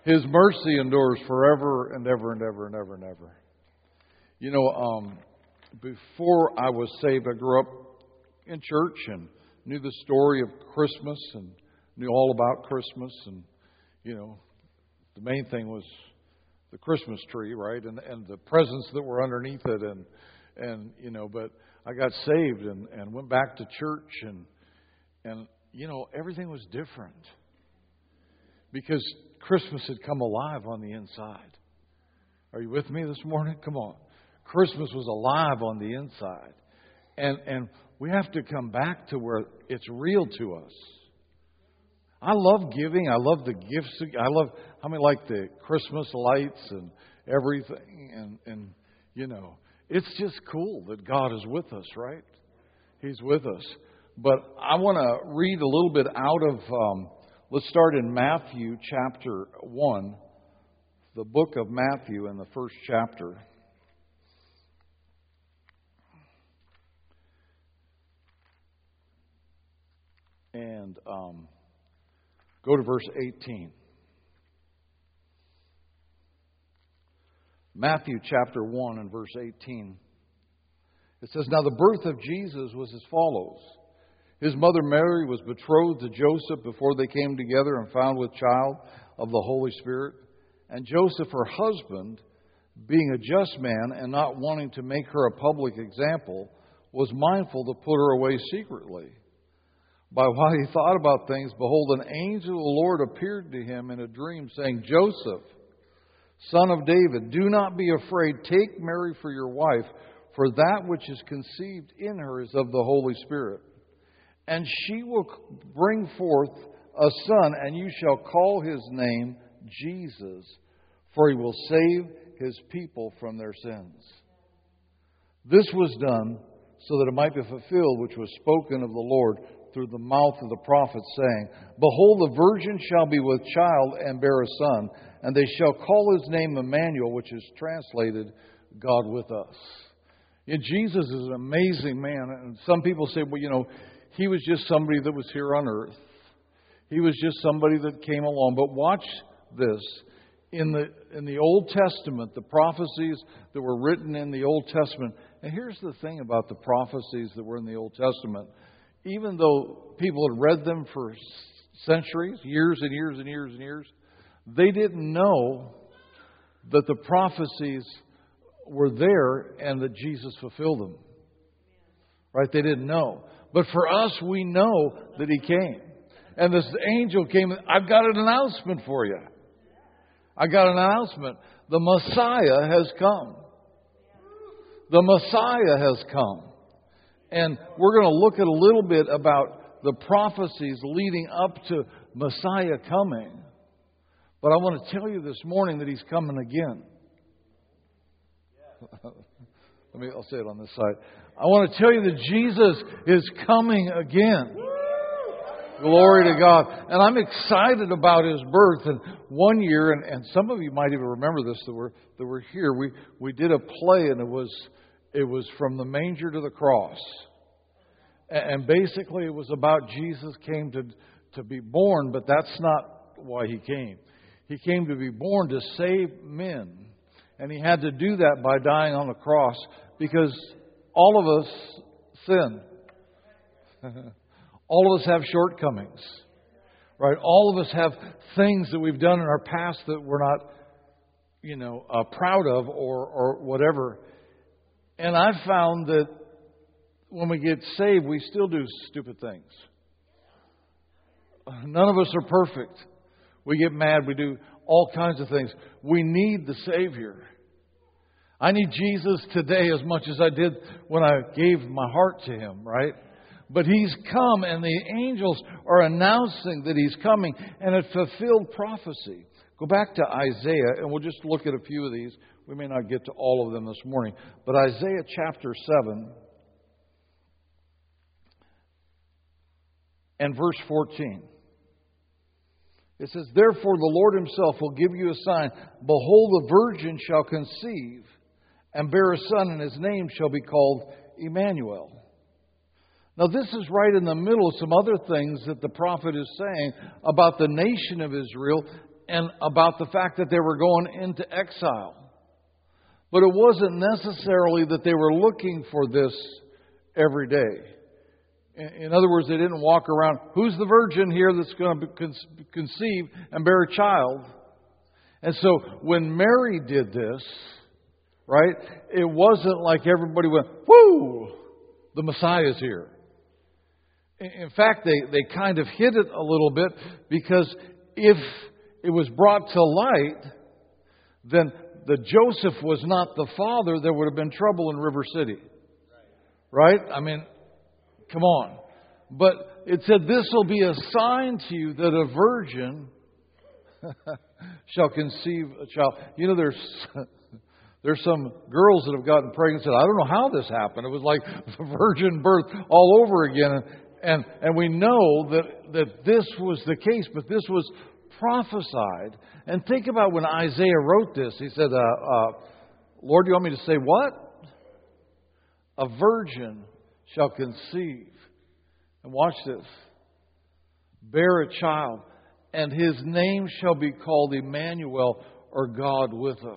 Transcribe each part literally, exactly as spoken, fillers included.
His mercy endures forever and ever and ever and ever and ever. You know, um, before I was saved, I grew up in church and knew the story of Christmas and knew all about Christmas. And, you know, the main thing was the Christmas tree, right? And and the presents that were underneath it. And, and you know, but I got saved and, and went back to church. And, and, you know, everything was different. Because Christmas had come alive on the inside. Are you with me this morning? Come on. Christmas was alive on the inside. And and we have to come back to where it's real to us. I love giving. I love the gifts. I love, I mean, like the Christmas lights and everything. And, and, you know, it's just cool that God is with us, right? He's with us. But I want to read a little bit out of, um, let's start in Matthew chapter one, the book of Matthew in the first chapter. And um, go to verse eighteen. Matthew chapter one and verse eighteen. It says, "Now the birth of Jesus was as follows. His mother Mary was betrothed to Joseph before they came together and found with child of the Holy Spirit. And Joseph, her husband, being a just man and not wanting to make her a public example, was mindful to put her away secretly. By while he thought about things, behold, an angel of the Lord appeared to him in a dream, saying, Joseph, son of David, do not be afraid. Take Mary for your wife, for that which is conceived in her is of the Holy Spirit. And she will bring forth a son, and you shall call his name Jesus, for he will save his people from their sins. This was done so that it might be fulfilled, which was spoken of the Lord through the mouth of the prophet, saying, Behold, the virgin shall be with child and bear a son, and they shall call his name Emmanuel, which is translated, God with us. And Jesus is an amazing man. And some people say, well, you know, he was just somebody that was here on earth. He was just somebody that came along. But watch this. In the in the Old Testament, the prophecies that were written in the Old Testament, and here's the thing about the prophecies that were in the Old Testament. Even though people had read them for centuries, years and years and years and years, they didn't know that the prophecies were there and that Jesus fulfilled them. Right? They didn't know. But for us, we know that He came. And this angel came. I've got an announcement for you. I got an announcement. The Messiah has come. The Messiah has come. And we're going to look at a little bit about the prophecies leading up to Messiah coming. But I want to tell you this morning that He's coming again. Let me, I'll say it on this side. I want to tell you that Jesus is coming again. Glory to God. And I'm excited about His birth. And one year, and, and some of you might even remember this that were that were here, we, we did a play, and it was it was from the manger to the cross. And basically it was about Jesus came to, to be born, but that's not why He came. He came to be born to save men. And He had to do that by dying on the cross because all of us sin. All of us have shortcomings. Right? All of us have things that we've done in our past that we're not, you know, uh, proud of or, or whatever. And I've found that when we get saved, we still do stupid things. None of us are perfect. We get mad. We do all kinds of things. We need the Savior. I need Jesus today as much as I did when I gave my heart to Him, right? But He's come, and the angels are announcing that He's coming, and it fulfilled prophecy. Go back to Isaiah, and we'll just look at a few of these. We may not get to all of them this morning. But Isaiah chapter seven and verse fourteen. It says, Therefore the Lord Himself will give you a sign. Behold, the virgin shall conceive and bear a son, and his name shall be called Emmanuel. Now this is right in the middle of some other things that the prophet is saying about the nation of Israel and about the fact that they were going into exile. But it wasn't necessarily that they were looking for this every day. In other words, they didn't walk around, who's the virgin here that's going to conceive and bear a child? And so when Mary did this, right, it wasn't like everybody went, whoo, the Messiah's here. In fact, they, they kind of hid it a little bit, because if it was brought to light, then the Joseph was not the father, there would have been trouble in River City. Right? I mean, come on. But it said, this will be a sign to you that a virgin shall conceive a child. You know, there's there's some girls that have gotten pregnant and said, I don't know how this happened. It was like the virgin birth all over again. And and we know that, that this was the case, but this was prophesied. And think about when Isaiah wrote this. He said, uh, uh, Lord, do you want me to say what? A virgin shall conceive. And watch this. Bear a child. And his name shall be called Emmanuel, or God with us.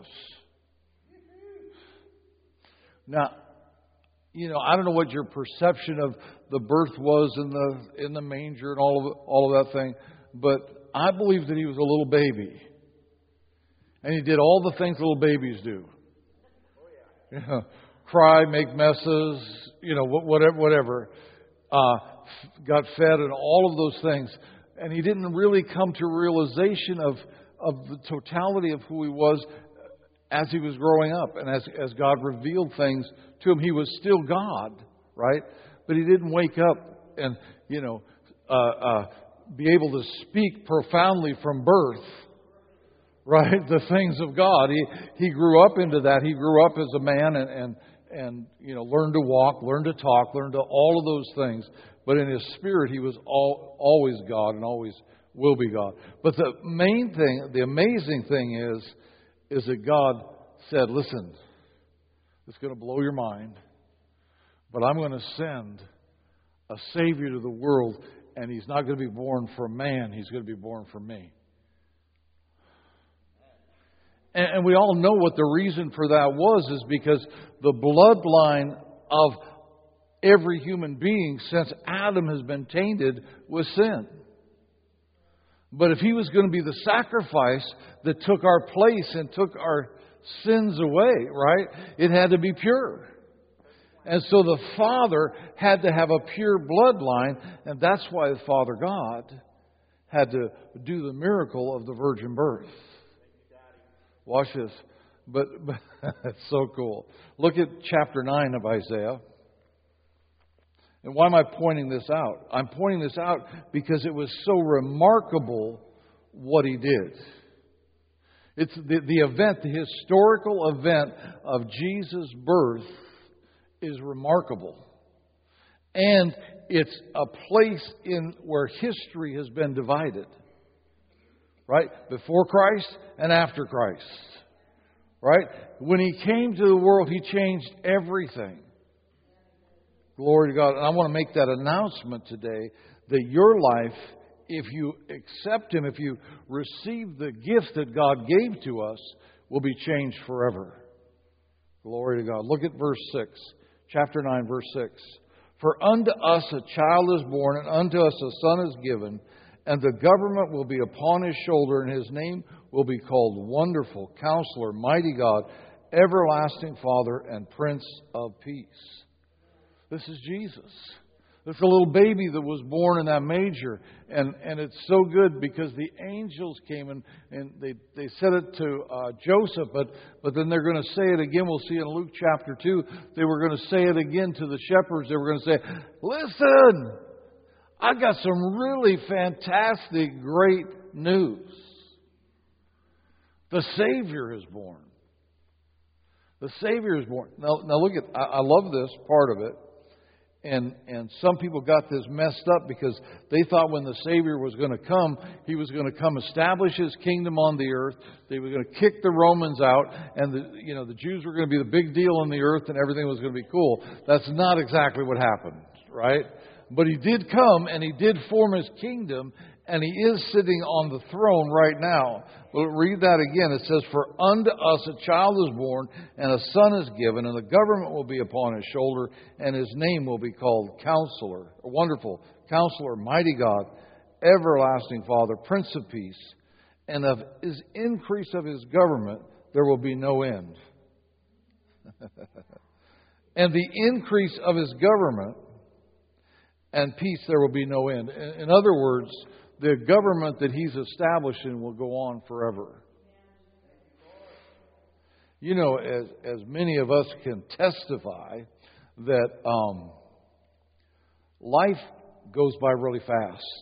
Now, you know, I don't know what your perception of the birth was in the in the manger and all of all of that thing, but I believe that he was a little baby, and he did all the things little babies do. You know, cry, make messes, you know, whatever, whatever. Uh, got fed and all of those things, and he didn't really come to realization of of the totality of who he was as he was growing up, and as as God revealed things to him. He was still God, right? But he didn't wake up and, you know, uh, uh, be able to speak profoundly from birth, right? The things of God. He he grew up into that. He grew up as a man and and and you know learned to walk, learned to talk, learned to all of those things. But in his spirit, he was all, always God and always will be God. But the main thing, the amazing thing is, is that God said, listen, it's going to blow your mind, but I'm going to send a Savior to the world, and He's not going to be born from man, He's going to be born from me. And, and we all know what the reason for that was, is because the bloodline of every human being since Adam has been tainted with sin. But if He was going to be the sacrifice that took our place and took our sins away, right, it had to be pure. And so the Father had to have a pure bloodline, and that's why the Father God had to do the miracle of the virgin birth. Watch this. But, but it's so cool. Look at chapter nine of Isaiah. And why am I pointing this out? I'm pointing this out because it was so remarkable what He did. It's the, the event, the historical event of Jesus' birth is remarkable. And it's a place in where history has been divided. Right? Before Christ and after Christ. Right? When He came to the world, He changed everything. Glory to God. And I want to make that announcement today that your life, if you accept Him, if you receive the gift that God gave to us, will be changed forever. Glory to God. Look at verse six. Chapter nine, verse six. For unto us a child is born, and unto us a son is given, and the government will be upon His shoulder, and His name will be called Wonderful, Counselor, Mighty God, Everlasting Father, and Prince of Peace. This is Jesus. It's a little baby that was born in that manger. And, and it's so good because the angels came and, and they, they said it to uh, Joseph, but, but then they're going to say it again. We'll see in Luke chapter two. They were going to say it again to the shepherds. They were going to say, listen, I got some really fantastic, great news. The Savior is born. The Savior is born. Now, now look at, I, I love this part of it. And and some people got this messed up because they thought when the Savior was going to come, He was going to come establish His kingdom on the earth. They were going to kick the Romans out, and the you know the Jews were going to be the big deal on the earth, and everything was going to be cool. That's not exactly what happened, right? But He did come, and He did form His kingdom, And He is sitting on the throne right now. Well, read that again. It says, "For unto us a child is born, and a son is given, and the government will be upon His shoulder, and His name will be called Counselor, Wonderful, Counselor, Mighty God, Everlasting Father, Prince of Peace. And of His increase of His government there will be no end." And the increase of His government and peace there will be no end. In other words, the government that He's establishing will go on forever. You know, as, as many of us can testify, that um, life goes by really fast.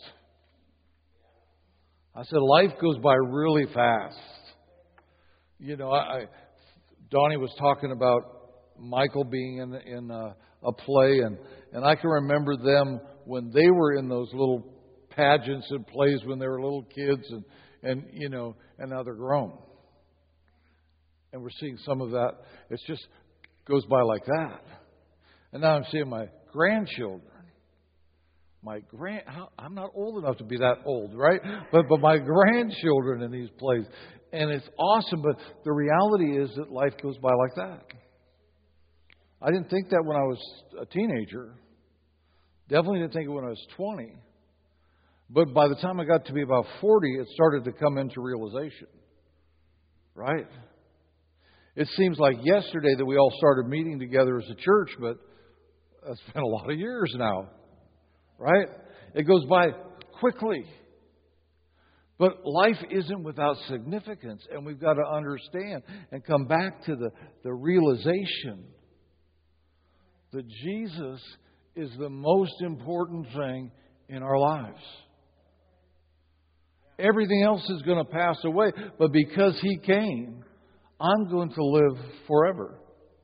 I said life goes by really fast. You know, I, I Donnie was talking about Michael being in in a, a play, and, and I can remember them when they were in those little pageants and plays when they were little kids, and, and you know, and now they're grown. And we're seeing some of that. It just goes by like that. And now I'm seeing my grandchildren. My grand, I'm not old enough to be that old, right? But but my grandchildren in these plays, and it's awesome. But the reality is that life goes by like that. I didn't think that when I was a teenager. Definitely didn't think it when I was twenty. But by the time I got to be about forty, it started to come into realization. Right? It seems like yesterday that we all started meeting together as a church, but that's been a lot of years now. Right? It goes by quickly. But life isn't without significance, and we've got to understand and come back to the, the realization that Jesus is the most important thing in our lives. Everything else is going to pass away, but because He came, I'm going to live forever.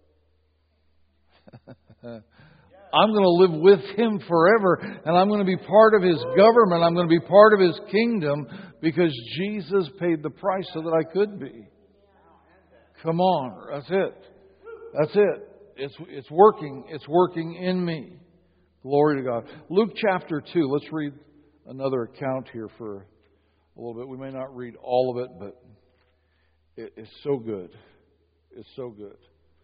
I'm going to live with Him forever, and I'm going to be part of His government. I'm going to be part of His kingdom because Jesus paid the price so that I could be. Come on, that's it. That's it. It's it's working. It's working in me. Glory to God. Luke chapter two. Let's read another account here for a little bit. We may not read all of it, but it, it's so good. It's so good.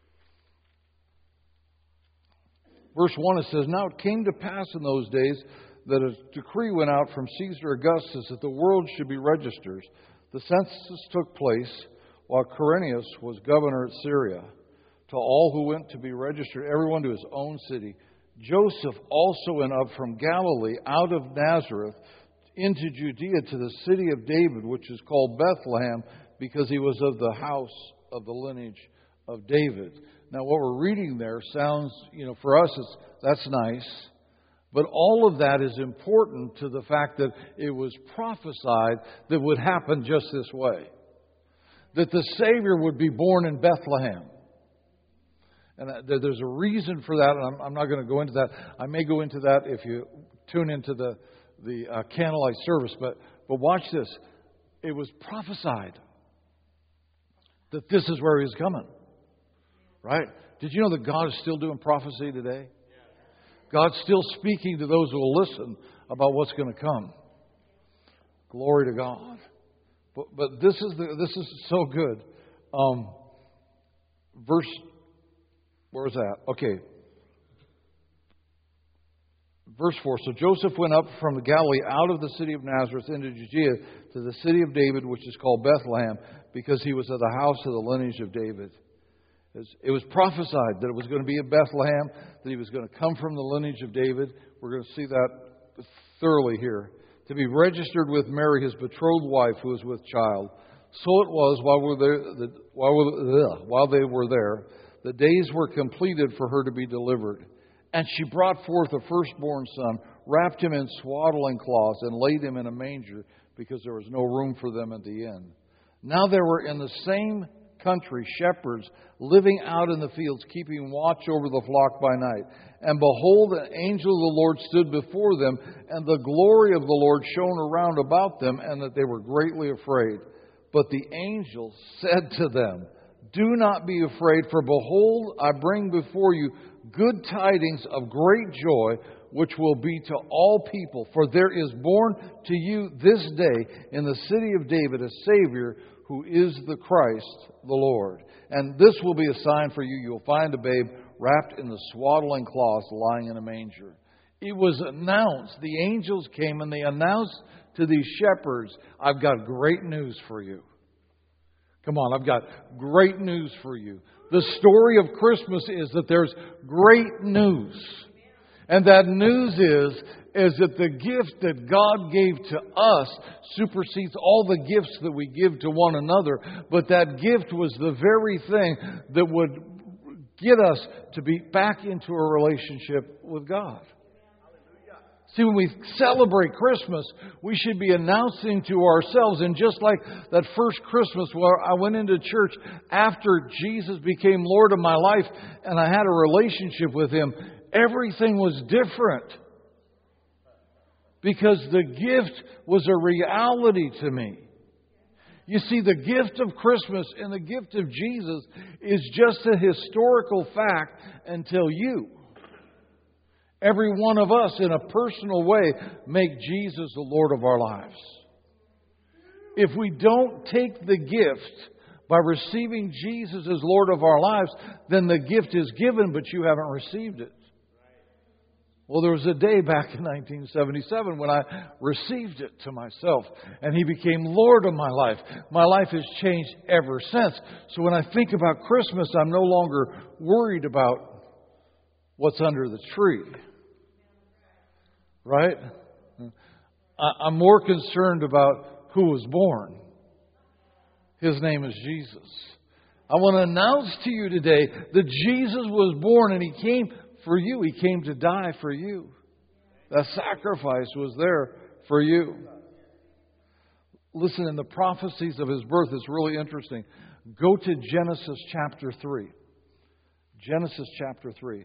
Verse one, it says, "Now it came to pass in those days that a decree went out from Caesar Augustus that the world should be registered. The census took place while Quirinius was governor at Syria. To all who went to be registered, everyone to his own city. Joseph also went up from Galilee out of Nazareth into Judea to the city of David, which is called Bethlehem, because he was of the house of the lineage of David." Now, what we're reading there sounds, you know, for us, it's, that's nice. But all of that is important to the fact that it was prophesied that would happen just this way. That the Savior would be born in Bethlehem. And there's a reason for that, and I'm not going to go into that. I may go into that if you tune into the, the uh, candlelight service. But, but watch this. It was prophesied that this is where He was coming. Right? Did you know that God is still doing prophecy today? God's still speaking to those who will listen about what's going to come. Glory to God. But, but this is the, this is so good. Um, verse, where was that? Okay. Verse four. "So Joseph went up from the Galilee out of the city of Nazareth into Judea to the city of David, which is called Bethlehem, because he was of the house of the lineage of David." It was prophesied that it was going to be in Bethlehem, that He was going to come from the lineage of David. We're going to see that thoroughly here. To be registered with Mary, His betrothed wife, who was with child. So it was while, we're there, the, while, we're, while they were there, the days were completed for her to be delivered. And she brought forth a firstborn son, wrapped him in swaddling cloths, and laid him in a manger, because there was no room for them at the inn. Now there were in the same country shepherds living out in the fields, keeping watch over the flock by night. And behold, an angel of the Lord stood before them, and the glory of the Lord shone around about them, and that they were greatly afraid. But the angel said to them, "Do not be afraid, for behold, I bring before you good tidings of great joy, which will be to all people. For there is born to you this day in the city of David a Savior, who is the Christ, the Lord. And this will be a sign for you. You'll find a babe wrapped in the swaddling cloths, lying in a manger. It was announced. The angels came and they announced to these shepherds, I've got great news for you. Come on, I've got great news for you. The story of Christmas is that there's great news. And that news is, is that the gift that God gave to us supersedes all the gifts that we give to one another. But that gift was the very thing that would get us to be back into a relationship with God. See, when we celebrate Christmas, we should be announcing to ourselves, and just like that first Christmas where I went into church after Jesus became Lord of my life and I had a relationship with Him, everything was different. Because the gift was a reality to me. You see, the gift of Christmas and the gift of Jesus is just a historical fact until you, every one of us in a personal way, make Jesus the Lord of our lives. If we don't take the gift by receiving Jesus as Lord of our lives, then the gift is given, but you haven't received it. Well, there was a day back in nineteen seventy-seven when I received it to myself, and He became Lord of my life. My life has changed ever since. So when I think about Christmas, I'm no longer worried about what's under the tree. Right? I'm more concerned about who was born. His name is Jesus. I want to announce to you today that Jesus was born and He came for you. He came to die for you. That sacrifice was there for you. Listen, in the prophecies of His birth, it's really interesting. Go to Genesis chapter three. Genesis chapter three.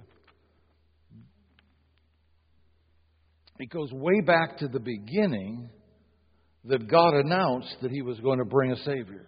It goes way back to the beginning that God announced that He was going to bring a Savior.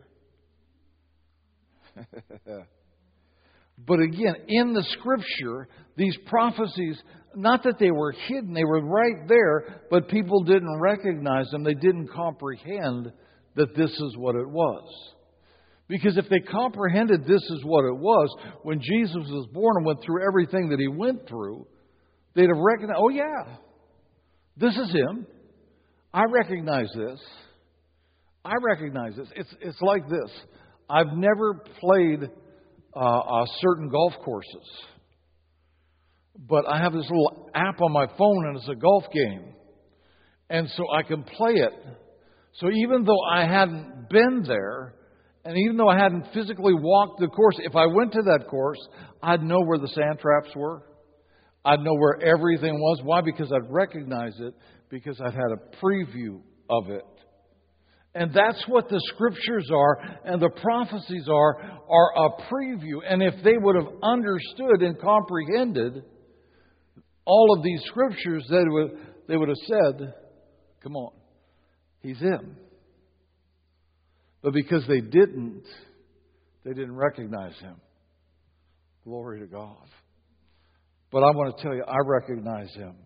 But again, in the Scripture, these prophecies, not that they were hidden, they were right there, but people didn't recognize them. They didn't comprehend that this is what it was. Because if they comprehended this is what it was, when Jesus was born and went through everything that He went through, they'd have recognized, oh yeah, this is Him. I recognize this. I recognize this. It's, it's like this. I've never played Uh, uh, certain golf courses. But I have this little app on my phone and it's a golf game. And so I can play it. So even though I hadn't been there, and even though I hadn't physically walked the course, if I went to that course, I'd know where the sand traps were. I'd know where everything was. Why? Because I'd recognize it, because I'd had a preview of it. And that's what the Scriptures are and the prophecies are, are a preview. And if they would have understood and comprehended all of these Scriptures, they would, they would have said, come on, He's Him. But because they didn't, they didn't recognize Him. Glory to God. But I want to tell you, I recognize Him.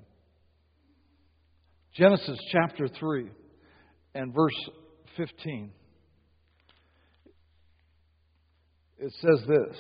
Genesis chapter three and verse fifteen. It says this.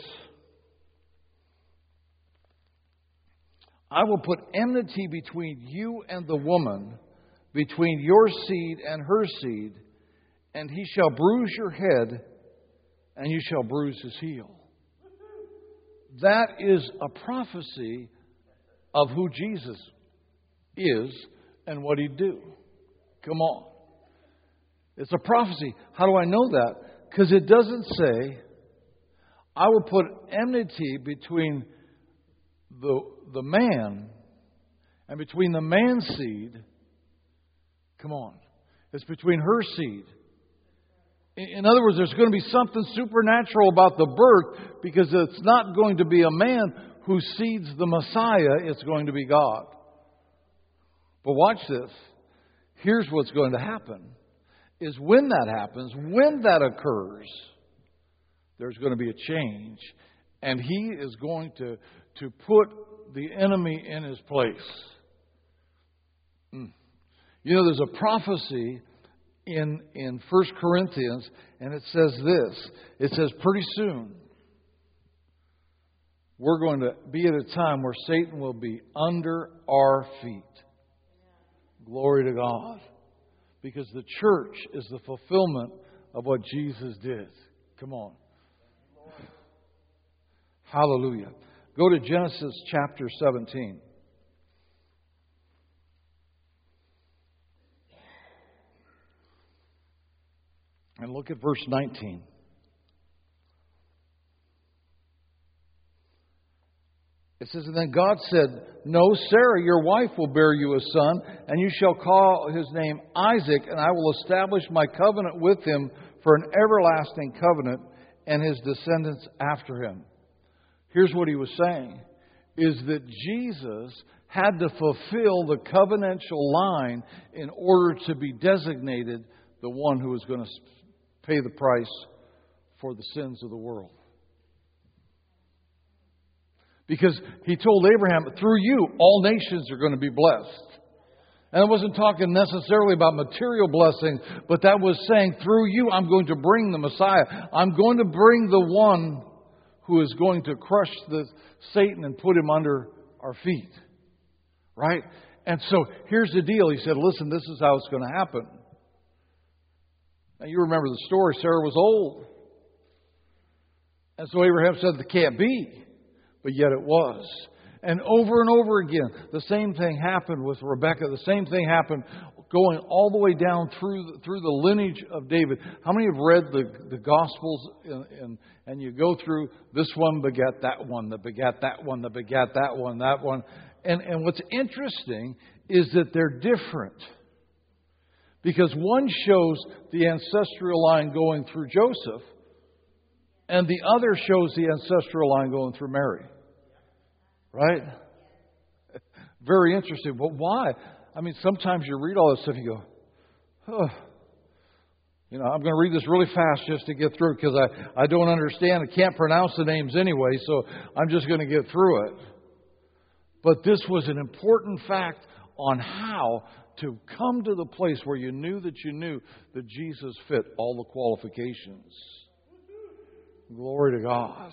I will put enmity between you and the woman, between your seed and her seed, and he shall bruise your head, and you shall bruise his heel. That is a prophecy of who Jesus is and what He'd do. Come on. It's a prophecy. How do I know that? Because it doesn't say, I will put enmity between the, the man and between the man's seed. Come on. It's between her seed. In, in other words, there's going to be something supernatural about the birth, because it's not going to be a man who seeds the Messiah. It's going to be God. But watch this. Here's what's going to happen. Is when that happens, when that occurs, there's going to be a change. And He is going to, to put the enemy in his place. Mm. You know, there's a prophecy in in First Corinthians, and it says this. It says, pretty soon, we're going to be at a time where Satan will be under our feet. Glory to God. Because the church is the fulfillment of what Jesus did. Come on. Hallelujah. Go to Genesis chapter seventeen. And look at verse nineteen. It says, and then God said, no, Sarah, your wife, will bear you a son, and you shall call his name Isaac, and I will establish my covenant with him for an everlasting covenant, and his descendants after him. Here's what he was saying, is that Jesus had to fulfill the covenantal line in order to be designated the one who was going to pay the price for the sins of the world. Because he told Abraham, through you, all nations are going to be blessed. And I wasn't talking necessarily about material blessing, but that was saying, through you, I'm going to bring the Messiah. I'm going to bring the one who is going to crush the Satan and put him under our feet. Right? And so here's the deal. He said, listen, this is how it's going to happen. Now you remember the story. Sarah was old. And so Abraham said, it can't be. But yet it was. And over and over again, the same thing happened with Rebekah. The same thing happened going all the way down through the, through the lineage of David. How many have read the, the Gospels and, and, and you go through this one begat that one, that begat that one, that begat that one, that one. And, and what's interesting is that they're different. Because one shows the ancestral line going through Joseph, and the other shows the ancestral line going through Mary. Right? Very interesting. But why? I mean, sometimes you read all this stuff and you go, oh, you know, I'm going to read this really fast just to get through it because I, I don't understand. I can't pronounce the names anyway, so I'm just going to get through it. But this was an important fact on how to come to the place where you knew that you knew that Jesus fit all the qualifications. Glory to God.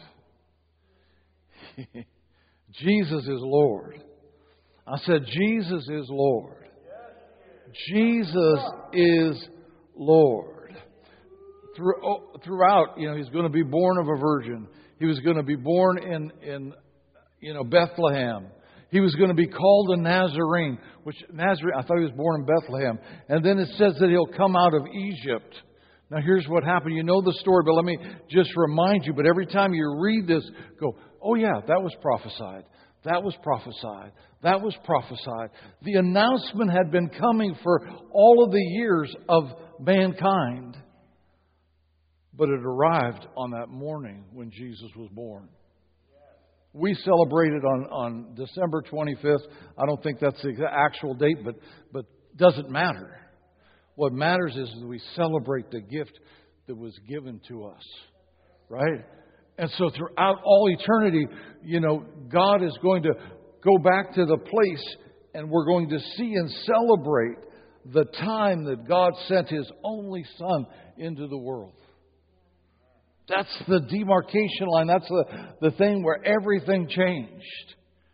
Jesus is Lord. I said, Jesus is Lord. Jesus is Lord. Throughout, you know, he's going to be born of a virgin. He was going to be born in, in you know, Bethlehem. He was going to be called a Nazarene, which Nazarene, I thought he was born in Bethlehem. And then it says that he'll come out of Egypt. Now here's what happened. You know the story, but let me just remind you. But every time you read this, go, oh yeah, that was prophesied. That was prophesied. That was prophesied. The announcement had been coming for all of the years of mankind. But it arrived on that morning when Jesus was born. We celebrated on, on December twenty-fifth. I don't think that's the actual date, but but doesn't matter. What matters is that we celebrate the gift that was given to us. Right? And so throughout all eternity, you know, God is going to go back to the place and we're going to see and celebrate the time that God sent His only Son into the world. That's the demarcation line. That's the, the thing where everything changed.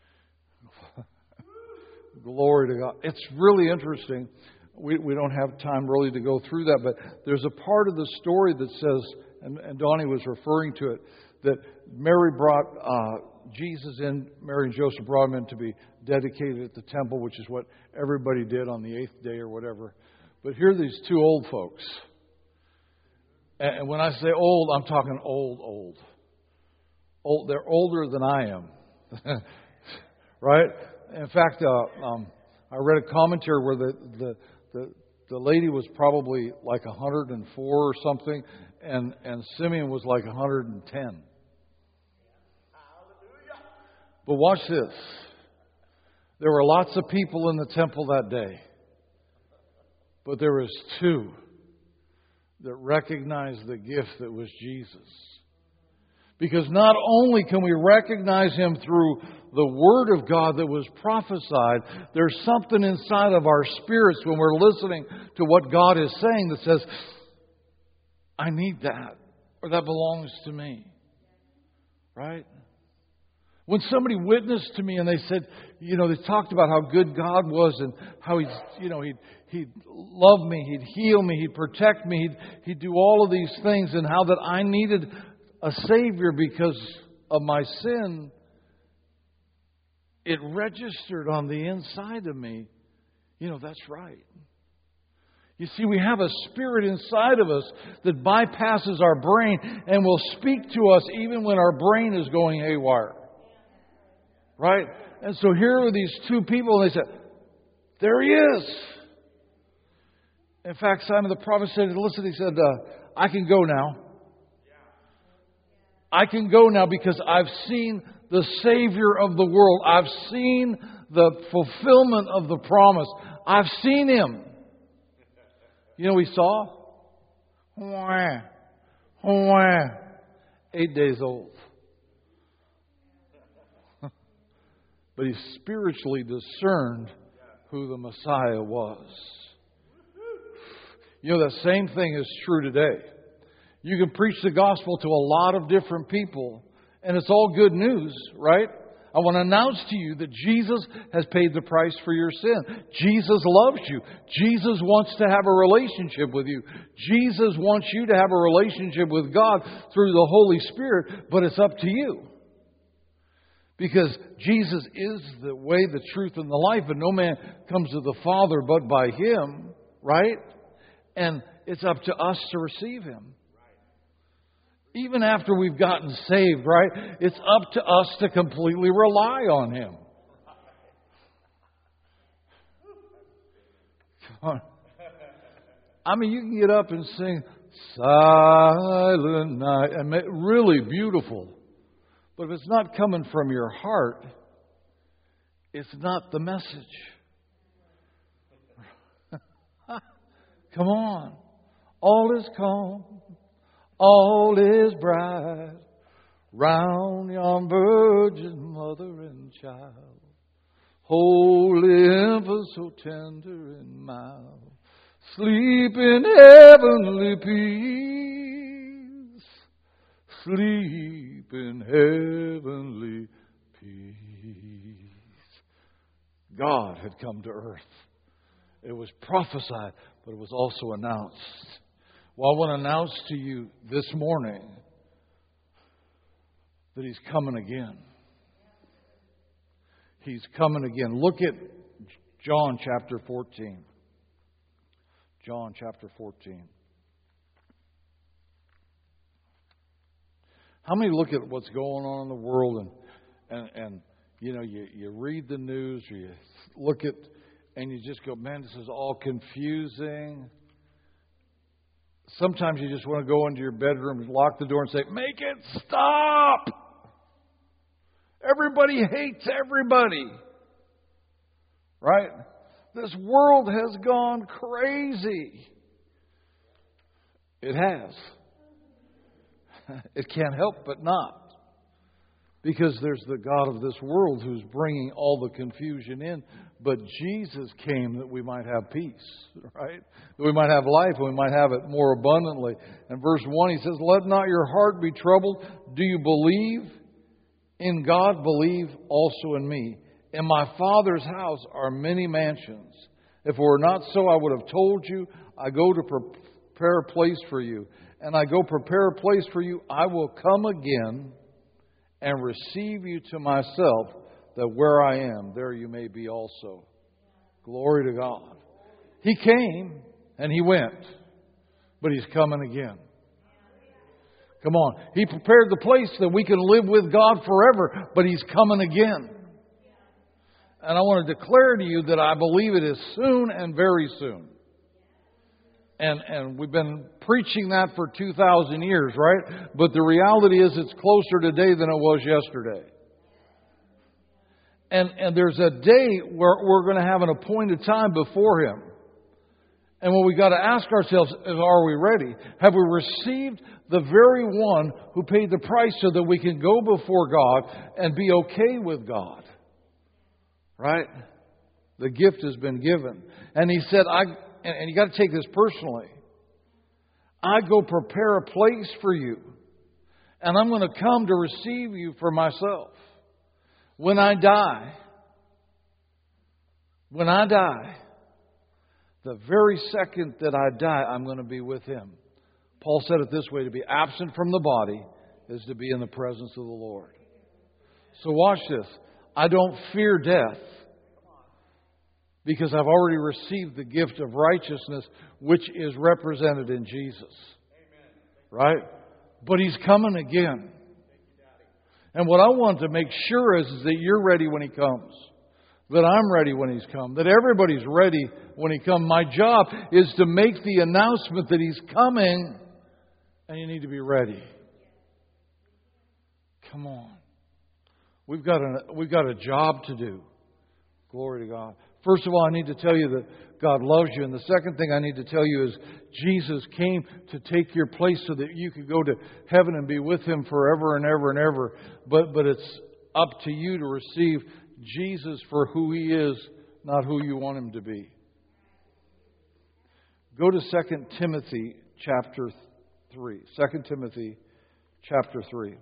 Glory to God. It's really interesting. We, we don't have time really to go through that, but there's a part of the story that says, and, and Donnie was referring to it, that Mary brought uh, Jesus in, Mary and Joseph brought him in to be dedicated at the temple, which is what everybody did on the eighth day or whatever. But here are these two old folks. And when I say old, I'm talking old, old. Old, they're older than I am. Right? In fact, uh, um, I read a commentary where the, the, the, the lady was probably like one hundred four or something, and, and Simeon was like one hundred ten. But watch this. There were lots of people in the temple that day. But there was two that recognized the gift that was Jesus. Because not only can we recognize Him through the Word of God that was prophesied, there's something inside of our spirits when we're listening to what God is saying that says, I need that, or that belongs to me. Right? When somebody witnessed to me and they said, you know, they talked about how good God was and how He'd, you know, He'd, He'd love me, He'd heal me, He'd protect me, He'd, He'd do all of these things, and how that I needed a Savior because of my sin, it registered on the inside of me. You know, that's right. You see, we have a spirit inside of us that bypasses our brain and will speak to us even when our brain is going haywire. Right? And so here are these two people, and they said, there He is. In fact, Simon the prophet said, listen, he said, uh, I can go now. I can go now because I've seen the Savior of the world. I've seen the fulfillment of the promise. I've seen Him. You know what he saw? Wah, wah, eight days old. But he spiritually discerned who the Messiah was. You know, that same thing is true today. You can preach the gospel to a lot of different people, and it's all good news, right? I want to announce to you that Jesus has paid the price for your sin. Jesus loves you. Jesus wants to have a relationship with you. Jesus wants you to have a relationship with God through the Holy Spirit, but it's up to you. Because Jesus is the way, the truth, and the life, and no man comes to the Father but by Him, right? And it's up to us to receive Him. Even after we've gotten saved, right? It's up to us to completely rely on Him. Come on. I mean, you can get up and sing Silent Night, and make, really beautiful. But if it's not coming from your heart, it's not the message. Come on. All is calm. All is bright round yon virgin mother and child. Holy infant, so tender and mild. Sleep in heavenly peace. Sleep in heavenly peace. God had come to earth. It was prophesied, but it was also announced. Well, I want to announce to you this morning that He's coming again. He's coming again. Look at John chapter fourteen. John chapter fourteen. How many look at what's going on in the world and, and, and you know, you, you read the news or you look at, and you just go, man, this is all confusing. Sometimes you just want to go into your bedroom, lock the door and say, make it stop. Everybody hates everybody. Right? This world has gone crazy. It has. It can't help but not. Because there's the God of this world who's bringing all the confusion in. But Jesus came that we might have peace, right? That we might have life and we might have it more abundantly. And verse one, He says, let not your heart be troubled. Do you believe in God? Believe also in me. In my Father's house are many mansions. If it were not so, I would have told you. I go to prepare a place for you. And I go prepare a place for you. I will come again and receive you to myself, that where I am, there you may be also. Glory to God. He came and He went, but He's coming again. Come on. He prepared the place that we can live with God forever, but He's coming again. And I want to declare to you that I believe it is soon and very soon. And and we've been preaching that for two thousand years, right? But the reality is it's closer today than it was yesterday. And and there's a day where we're going to have an appointed time before Him. And what we've got to ask ourselves is, are we ready? Have we received the very one who paid the price so that we can go before God and be okay with God? Right? The gift has been given. And He said, I, and you got to take this personally, I go prepare a place for you. And I'm going to come to receive you for myself. When I die, when I die, the very second that I die, I'm going to be with Him. Paul said it this way, to be absent from the body is to be in the presence of the Lord. So watch this. I don't fear death because I've already received the gift of righteousness, which is represented in Jesus. Right? But He's coming again. And what I want to make sure is, is that you're ready when He comes. That I'm ready when He's come. That everybody's ready when He comes. My job is to make the announcement that He's coming, and you need to be ready. Come on. We've got a, we've got a job to do. Glory to God. First of all, I need to tell you that God loves you. And the second thing I need to tell you is Jesus came to take your place so that you could go to heaven and be with Him forever and ever and ever. But, but it's up to you to receive Jesus for who He is, not who you want Him to be. Go to Second Timothy chapter three. Second Timothy chapter three.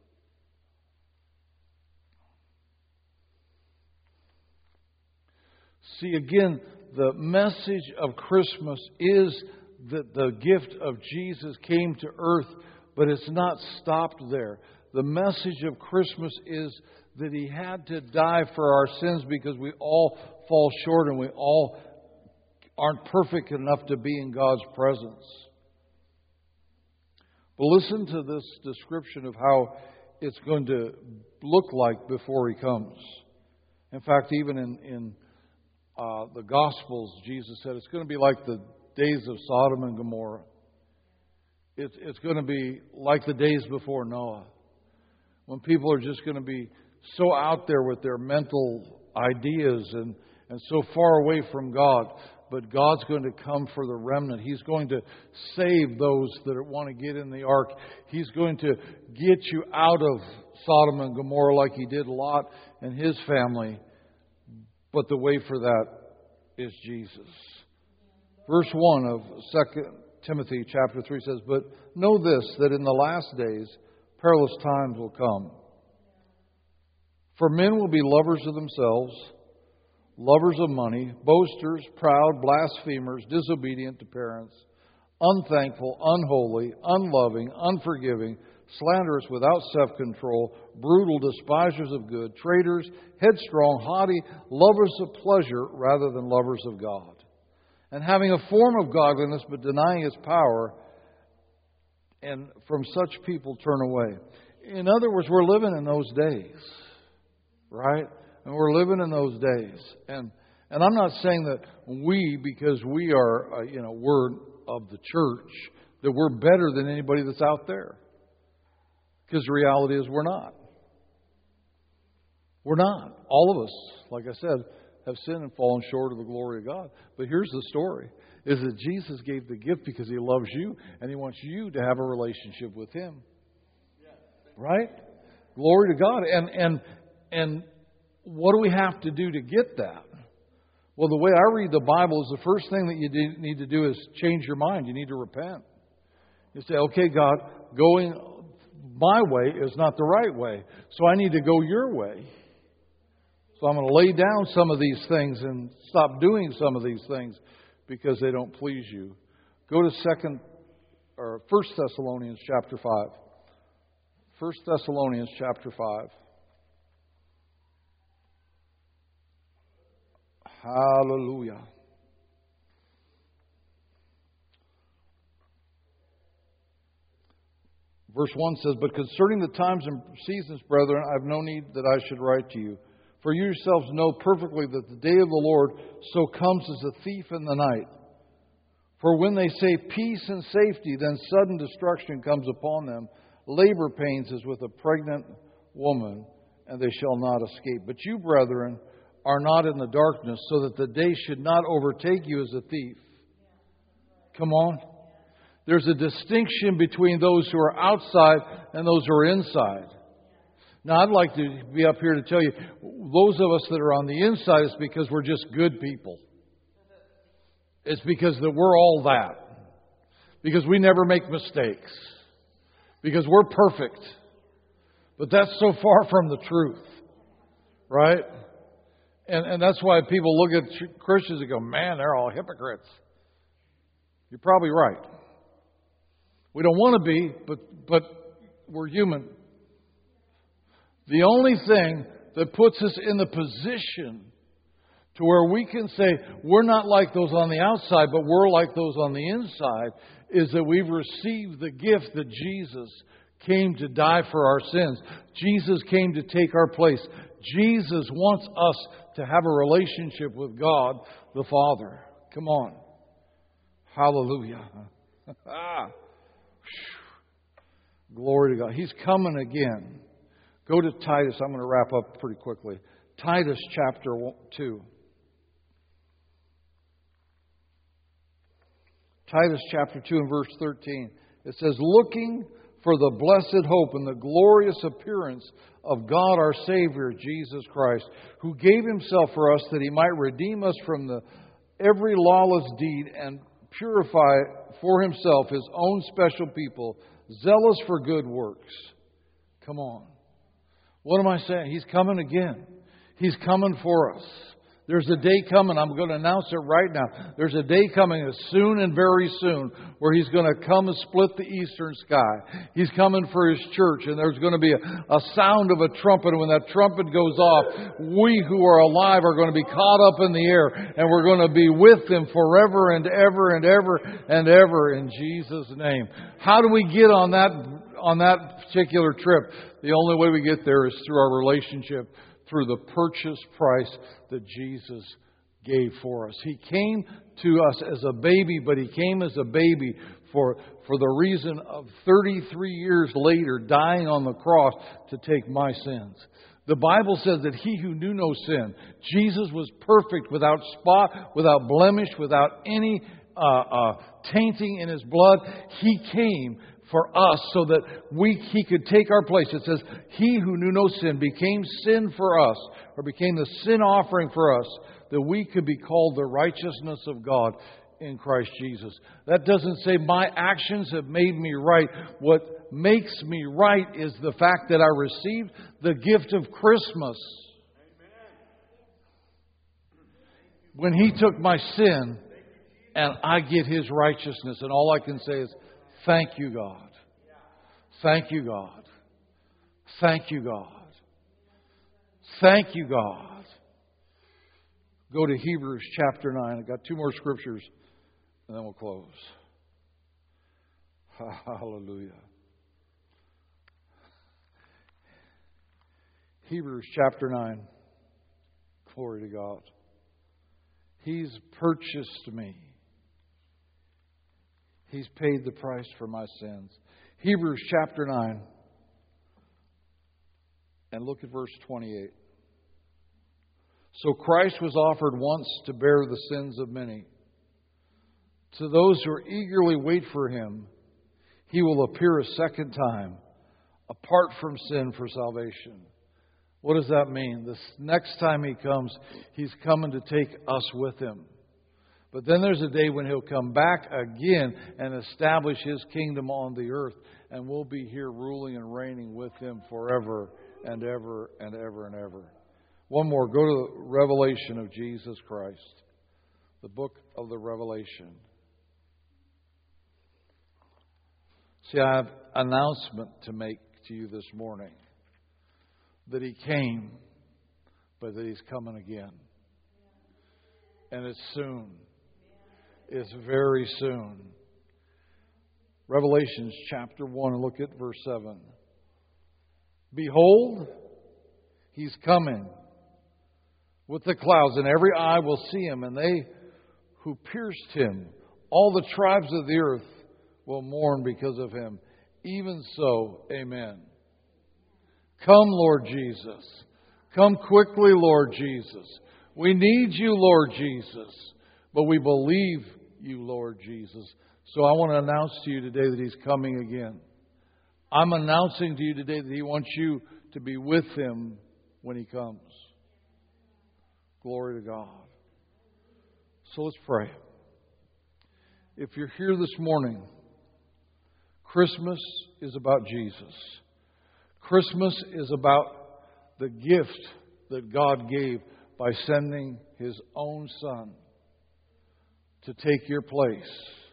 See, again, the message of Christmas is that the gift of Jesus came to earth, but it's not stopped there. The message of Christmas is that He had to die for our sins because we all fall short and we all aren't perfect enough to be in God's presence. But listen to this description of how it's going to look like before He comes. In fact, even in, in uh, the Gospels, Jesus said it's going to be like the days of Sodom and Gomorrah. It's, it's going to be like the days before Noah, when people are just going to be so out there with their mental ideas and, and so far away from God. But God's going to come for the remnant. He's going to save those that want to get in the ark. He's going to get you out of Sodom and Gomorrah like He did Lot and his family. But the way for that is Jesus. Verse one of Second Timothy chapter three says, "But know this, that in the last days perilous times will come. For men will be lovers of themselves, lovers of money, boasters, proud, blasphemers, disobedient to parents, unthankful, unholy, unloving, unforgiving, slanderous, without self-control, brutal, despisers of good, traitors, headstrong, haughty, lovers of pleasure rather than lovers of God. And having a form of godliness but denying its power, and from such people turn away." In other words, we're living in those days. Right? And we're living in those days. And and I'm not saying that we, because we are, uh, you know, we're of the church, that we're better than anybody that's out there. Because the reality is we're not. We're not. All of us, like I said, have sinned and fallen short of the glory of God. But here's the story, is that Jesus gave the gift because He loves you and He wants you to have a relationship with Him. Right? Glory to God. And and And what do we have to do to get that? Well, the way I read the Bible is the first thing that you need to do is change your mind. You need to repent. You say, okay, God, going my way is not the right way, so I need to go your way. So I'm going to lay down some of these things and stop doing some of these things because they don't please you. Go to second or First Thessalonians chapter five. First Thessalonians chapter five. Hallelujah. Verse one says, "But concerning the times and seasons, brethren, I have no need that I should write to you. For you yourselves know perfectly that the day of the Lord so comes as a thief in the night. For when they say peace and safety, then sudden destruction comes upon them. Labor pains as with a pregnant woman, and they shall not escape. But you, brethren, are not in the darkness, so that the day should not overtake you as a thief. Come on. There's a distinction between those who are outside and those who are inside. Now, I'd like to be up here to tell you, those of us that are on the inside, it's because we're just good people. It's because that we're all that. Because we never make mistakes. Because we're perfect. But that's so far from the truth. Right? And, and that's why people look at Christians and go, man, they're all hypocrites. You're probably right. We don't want to be, but but we're human. The only thing that puts us in the position to where we can say we're not like those on the outside, but we're like those on the inside, is that we've received the gift that Jesus came to die for our sins. Jesus came to take our place. Jesus wants us to have a relationship with God the Father. Come on. Hallelujah. Glory to God. He's coming again. Go to Titus. I'm going to wrap up pretty quickly. Titus chapter two. Titus chapter two and verse thirteen. It says, looking for the blessed hope and the glorious appearance of God our Savior, Jesus Christ, who gave Himself for us that He might redeem us from the every lawless deed and purify for Himself His own special people, zealous for good works. Come on. What am I saying? He's coming again. He's coming for us. There's a day coming. I'm going to announce it right now. There's a day coming soon and very soon where He's going to come and split the eastern sky. He's coming for His church, and there's going to be a, a sound of a trumpet. And when that trumpet goes off, we who are alive are going to be caught up in the air, and we're going to be with Him forever and ever and ever and ever in Jesus' name. How do we get on that on that particular trip? The only way we get there is through our relationship, through the purchase price that Jesus gave for us. He came to us as a baby, but He came as a baby for, for the reason of thirty-three years later dying on the cross to take my sins. The Bible says that He who knew no sin, Jesus was perfect, without spot, without blemish, without any uh, uh, tainting in His blood. He came for us so that we He could take our place. It says, He who knew no sin became sin for us, or became the sin offering for us, that we could be called the righteousness of God in Christ Jesus. That doesn't say my actions have made me right. What makes me right is the fact that I received the gift of Christmas. When He took my sin and I get His righteousness, and all I can say is, thank you, God. Thank you, God. Thank you, God. Thank you, God. Go to Hebrews chapter nine. I've got two more scriptures, and then we'll close. Hallelujah. Hebrews chapter nine. Glory to God. He's purchased me. He's paid the price for my sins. Hebrews chapter nine. And look at verse twenty-eight. So Christ was offered once to bear the sins of many. To those who eagerly wait for Him, He will appear a second time, apart from sin, for salvation. What does that mean? This next time He comes, He's coming to take us with Him. But then there's a day when He'll come back again and establish His kingdom on the earth. And we'll be here ruling and reigning with Him forever and ever and ever and ever. One more. Go to the Revelation of Jesus Christ. The book of the Revelation. See, I have an announcement to make to you this morning. That He came, but that He's coming again. And it's soon. It's very soon. Revelations chapter one, look at verse seven. Behold, He's coming with the clouds, and every eye will see Him, and they who pierced Him, all the tribes of the earth will mourn because of Him. Even so, amen. Come, Lord Jesus. Come quickly, Lord Jesus. We need You, Lord Jesus. But we believe you, Lord Jesus. So I want to announce to you today that He's coming again. I'm announcing to you today that He wants you to be with Him when He comes. Glory to God. So let's pray. If you're here this morning, Christmas is about Jesus. Christmas is about the gift that God gave by sending His own Son to take your place.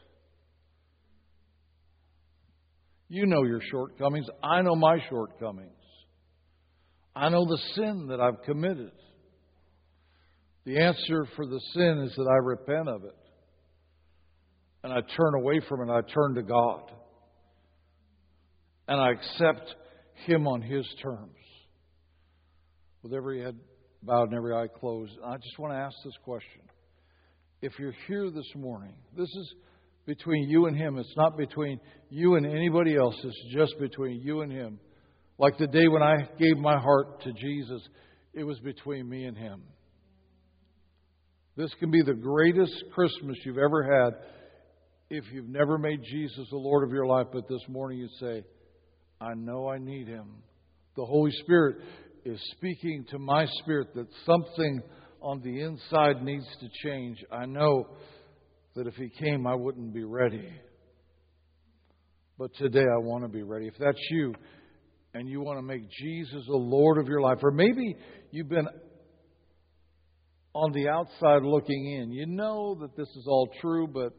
You know your shortcomings. I know my shortcomings. I know the sin that I've committed. The answer for the sin is that I repent of it. And I turn away from it. I turn to God. And I accept Him on His terms. With every head bowed and every eye closed. I just want to ask this question. If you're here this morning, this is between you and Him. It's not between you and anybody else. It's just between you and Him. Like the day when I gave my heart to Jesus, it was between me and Him. This can be the greatest Christmas you've ever had if you've never made Jesus the Lord of your life. But this morning you say, I know I need Him. The Holy Spirit is speaking to my spirit that something on the inside needs to change. I know that if He came, I wouldn't be ready. But today I want to be ready. If that's you and you want to make Jesus the Lord of your life, or maybe you've been on the outside looking in. You know that this is all true, but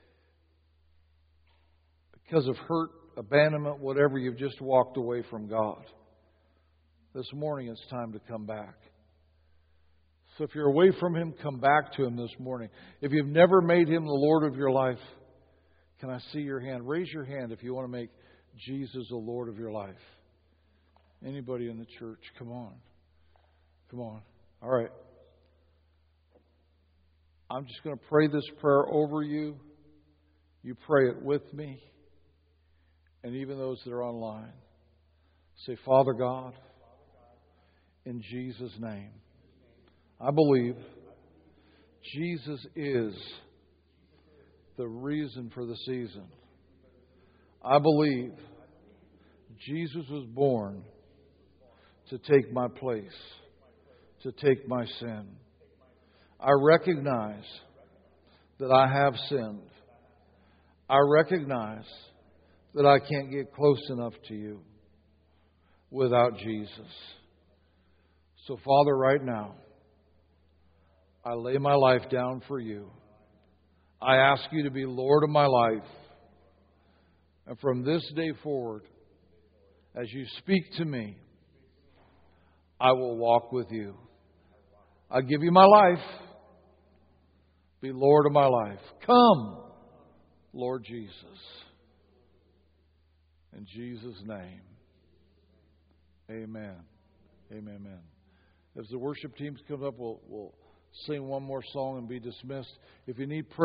because of hurt, abandonment, whatever, you've just walked away from God. This morning it's time to come back. So if you're away from Him, come back to Him this morning. If you've never made Him the Lord of your life, can I see your hand? Raise your hand if you want to make Jesus the Lord of your life. Anybody in the church? Come on. Come on. All right. I'm just going to pray this prayer over you. You pray it with me. And even those that are online. Say, Father God, in Jesus' name, I believe Jesus is the reason for the season. I believe Jesus was born to take my place, to take my sin. I recognize that I have sinned. I recognize that I can't get close enough to you without Jesus. So, Father, right now, I lay my life down for you. I ask you to be Lord of my life. And from this day forward, as you speak to me, I will walk with you. I give you my life. Be Lord of my life. Come, Lord Jesus. In Jesus' name. Amen. Amen. Amen. As the worship teams come up, we'll, we'll sing one more song and be dismissed. If you need prayer,